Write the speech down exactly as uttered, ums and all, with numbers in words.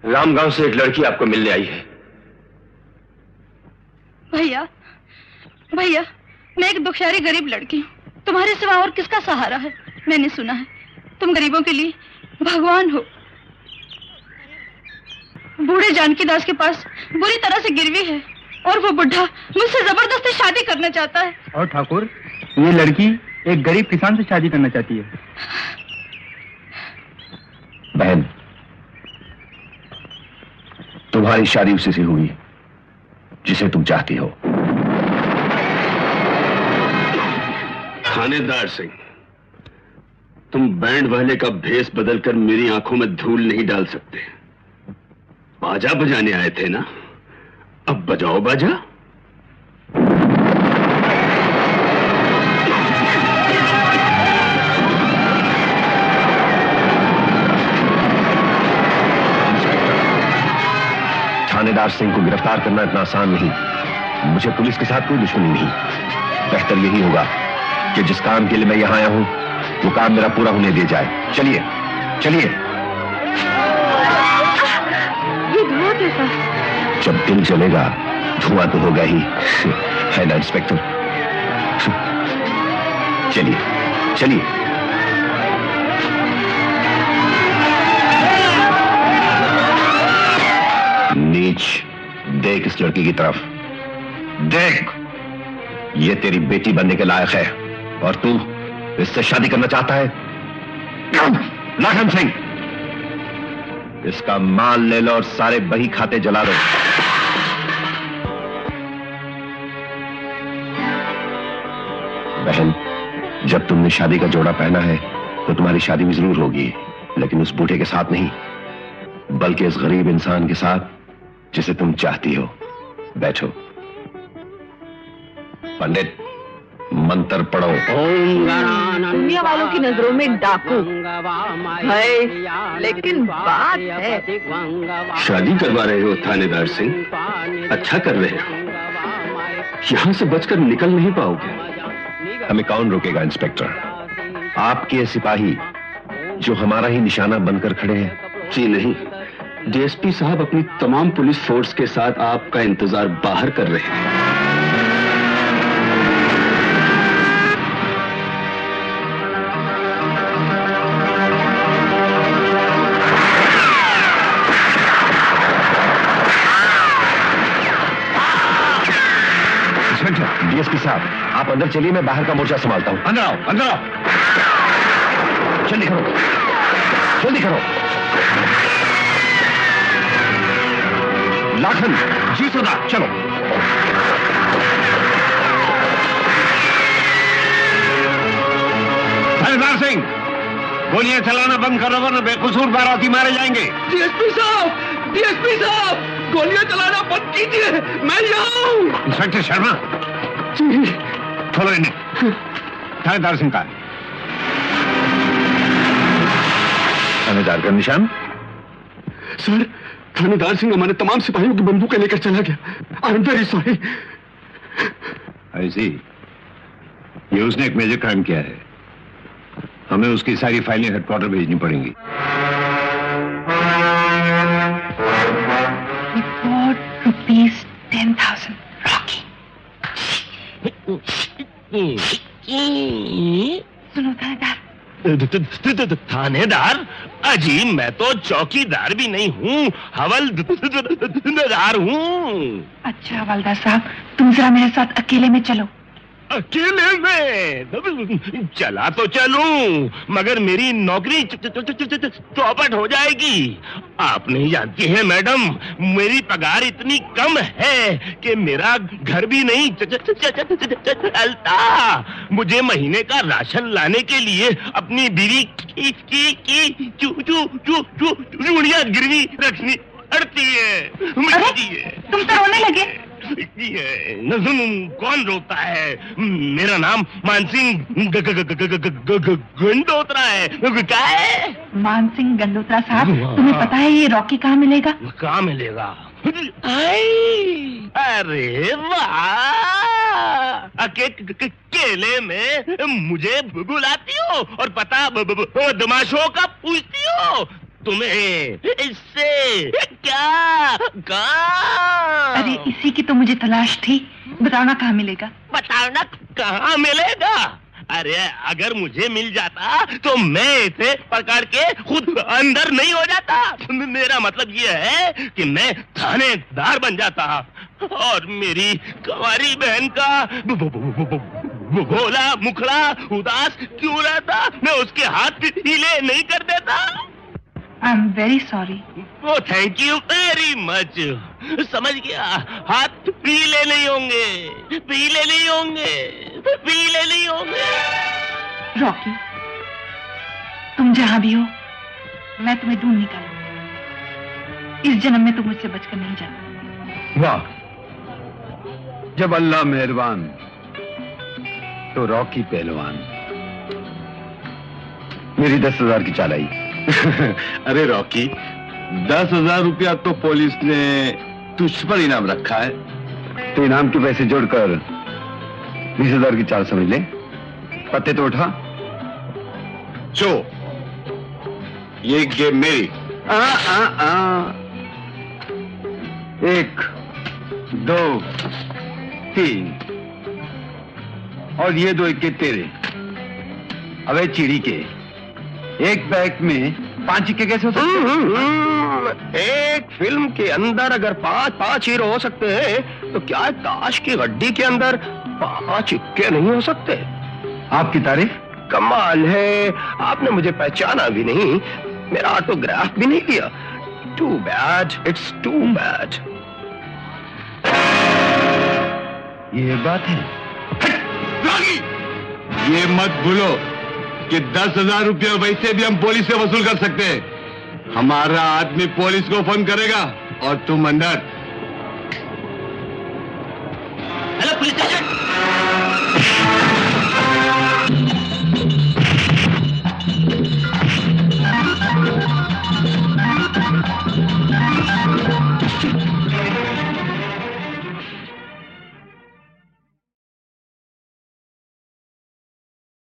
रामगांव से एक लड़की आपको मिलने आई है। भैया, भैया, मैं एक दुखियारी गरीब लड़की हूँ। तुम्हारे सिवा और किसका सहारा है? मैंने सुना है तुम गरीबों के लिए भगवान हो। बूढ़े जानकी दास के पास बुरी तरह से गिरवी है और वो बुढ़ा मुझसे जबरदस्ती शादी करना चाहता है। और ठाकुर, ये लड़की एक गरीब किसान से शादी करना चाहती है। बहन, तुम्हारी शादी उसी से हुई जिसे तुम चाहती हो। थानेदार सिंह, तुम बैंड वाले का भेष बदलकर मेरी आंखों में धूल नहीं डाल सकते। बाजा बजाने आए थे ना, अब बजाओ बाजा। थानेदार सिंह को गिरफ्तार करना इतना आसान नहीं। मुझे पुलिस के साथ कोई दुश्मनी नहीं। बेहतर यही होगा कि जिस काम के लिए मैं यहां आया हूं वो काम मेरा पूरा होने दिया जाए। चलिए चलिए। ये धुआं कैसा? जब दिल जलेगा धुआं तो होगा ही, है ना इंस्पेक्टर? चलिए चलिए। नीच, देख इस लड़की की तरफ। देख, ये तेरी बेटी बनने के लायक है और तू इससे शादी करना चाहता है। लाखन सिंह, इसका माल ले लो और सारे बही खाते जला दो। बहन, जब तुमने शादी का जोड़ा पहना है तो तुम्हारी शादी भी जरूर होगी, लेकिन उस बूढ़े के साथ नहीं, बल्कि इस गरीब इंसान के साथ जिसे तुम चाहती हो। बैठो। पंडित, मंत्र पढ़ो। दुनिया वालों की नजरों में डाकू है, लेकिन बात है। शादी करवा रहे हो थानेदार सिंह, अच्छा कर रहे हो। यहां से बचकर निकल नहीं पाओगे। हमें कौन रोकेगा इंस्पेक्टर? आपके सिपाही जो हमारा ही निशाना बनकर खड़े हैं। जी नहीं, डीएसपी साहब अपनी तमाम पुलिस फोर्स के साथ आपका इंतजार बाहर कर रहे हैं। डीएसपी साहब, आप अंदर चलिए, मैं बाहर का मोर्चा संभालता हूं। अंदर आओ, अंदर आओ। जल्दी करो, जल्दी करो। लाखन, जी सरदार, चलो। थानेदार सिंह, गोलियां चलाना बंद करो वरना बेकसूर बाराती मारे जाएंगे। डीएसपी साहब, डीएसपी साहब, गोलियां चलाना बंद कीजिए, मैं यहाँ हूँ। इंस्पेक्टर शर्मा, छोड़ो इन्हें। थानेदार सिंह का थानेदार का निशान? सर, थानेदार सिंह हमारे तमाम सिपाहियों की बंदूकें लेकर चला गया। I am very sorry. ऐसी ये उसने एक मेजर क्राइम किया है, हमें उसकी सारी फाइलें हेडक्वार्टर भेजनी पड़ेंगी। Report rupees ten thousand. सुनो थानेदार। थानेदार? अजी, मैं तो चौकीदार भी नहीं हूँ, हवलदार हूँ। अच्छा हवलदार साहब, तुम जरा मेरे साथ अकेले में चलो। अकेले में? चला तो चलूं, मगर मेरी नौकरी चौपट हो जाएगी। आप नहीं जानती हैं मैडम, मेरी पगार इतनी कम है कि मेरा घर भी नहीं चलता। मुझे महीने का राशन लाने के लिए अपनी बीवी की की की चू चू चू चू चूड़ियां गिरवी रखनी पड़ती है। तुम तो रोने लगे। कौन रोता है? मेरा नाम मानसिंह गंडोत्रा है। क्या है? मानसिंह गंडोत्रा साहब, तुम्हें पता है ये रॉकी कहाँ मिलेगा? कहाँ मिलेगा? अरे वाह, के, के, के, केले में मुझे बुलाती हो और पता बदमाशों का पूछती हो। तुम्हें इससे क्या कहाँ? अरे इसी की तो मुझे तलाश थी। बताओ ना कहाँ मिलेगा? बताना कहाँ मिलेगा? अरे अगर मुझे मिल जाता तो मैं इसे पकड़ के खुद अंदर नहीं हो जाता। मेरा मतलब ये है कि मैं थानेदार बन जाता और मेरी कुंवारी बहन का भोला मुखड़ा उदास क्यों रहता, मैं उसके हाथ हिले नहीं कर देता। I am very sorry. Oh thank you very much. समझ गया, हाथ पीले नहीं होंगे, पीले नहीं होंगे, पीले नहीं होंगे। रॉकी, तुम जहां भी हो मैं तुम्हें ढूंढ निकालूंगा। इस जन्म में तुम मुझसे बचकर नहीं जाना। वाह, जब अल्लाह मेहरबान तो रॉकी पहलवान। मेरी दस हजार की चाल आई। अरे रॉकी, दस हजार रुपया तो पुलिस ने तुझ पर इनाम रखा है। तो इनाम के पैसे जोड़कर बीस हजार की चाल समझ ले। पत्ते तो उठा। चो, ये गेम मेरी। आ, आ, आ। एक, दो, तीन और ये दो इक्के तेरे। अबे चिड़ी के, एक बैग में पांच इक्के कैसे हो सकते? एक फिल्म के अंदर अगर पांच पांच हीरो हो सकते हैं तो क्या ताश की हड्डी के अंदर पांच इक्के नहीं हो सकते? आपकी तारीफ। कमाल है, आपने मुझे पहचाना भी नहीं, मेरा ऑटोग्राफ भी नहीं लिया। Too bad, it's too bad. ये बात है। रागी, ये मत भूलो कि दस हजार रुपया वैसे भी हम पुलिस से वसूल कर सकते हैं। हमारा आदमी पुलिस को फोन करेगा और तुम अंदर। Hello police station.